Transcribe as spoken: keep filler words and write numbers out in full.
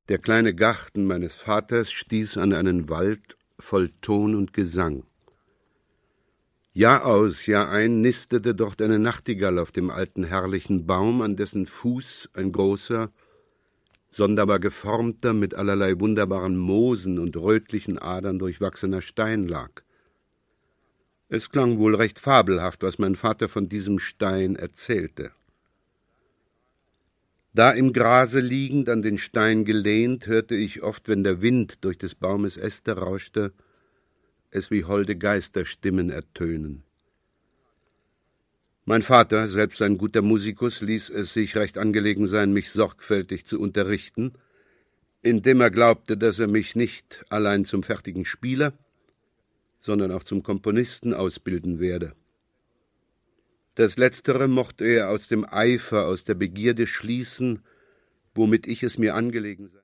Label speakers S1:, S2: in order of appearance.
S1: Der kleine Garten meines Vaters stieß an einen Wald voll Ton und Gesang. Jahr aus, Jahr ein nistete dort eine Nachtigall auf dem alten herrlichen Baum, an dessen Fuß ein großer, sonderbar geformter, mit allerlei wunderbaren Moosen und rötlichen Adern durchwachsener Stein lag. Es klang wohl recht fabelhaft, was mein Vater von diesem Stein erzählte. Da im Grase liegend, an den Stein gelehnt, hörte ich oft, wenn der Wind durch des Baumes Äste rauschte, es wie holde Geisterstimmen ertönen. Mein Vater, selbst ein guter Musikus, ließ es sich recht angelegen sein, mich sorgfältig zu unterrichten, indem er glaubte, dass er mich nicht allein zum fertigen Spieler, sondern auch zum Komponisten ausbilden werde. Das Letztere mochte er aus dem Eifer, aus der Begierde schließen, womit ich es mir angelegen sei.